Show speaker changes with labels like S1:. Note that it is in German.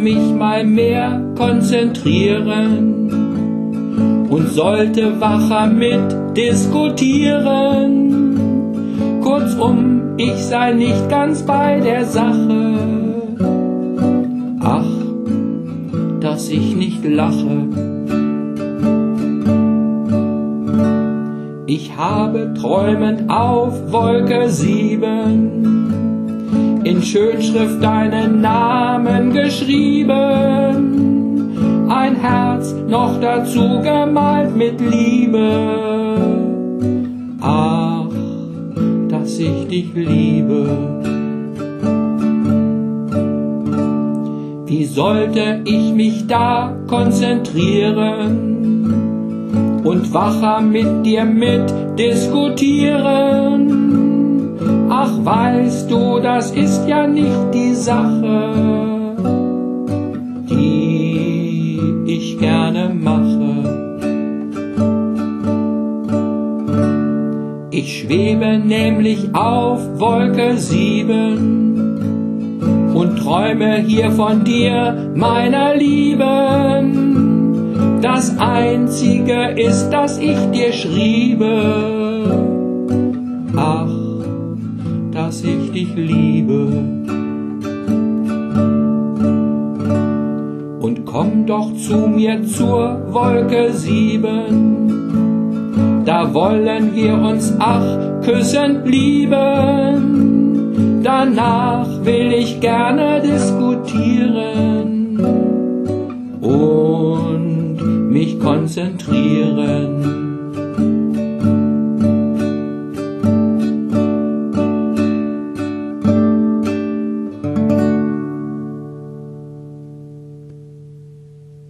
S1: mich mal mehr konzentrieren und sollte wacher mitdiskutieren. Kurzum, ich sei nicht ganz bei der Sache. Ach, dass ich nicht lache. Ich habe träumend auf Wolke 7 in Schönschrift deinen Namen geschrieben, ein Herz noch dazu gemalt mit Liebe. Ach, dass ich dich liebe. Wie sollte ich mich da konzentrieren und wacher mit dir mitdiskutieren? Ach, weißt du, das ist ja nicht die Sache, die ich gerne mache. Ich schwebe nämlich auf Wolke 7 und träume hier von dir, meiner Lieben. Das Einzige ist, dass ich dir schriebe. Ach, dass ich dich liebe. Und komm doch zu mir zur Wolke 7, da wollen wir uns küssend lieben. Danach will ich gerne diskutieren und mich konzentrieren.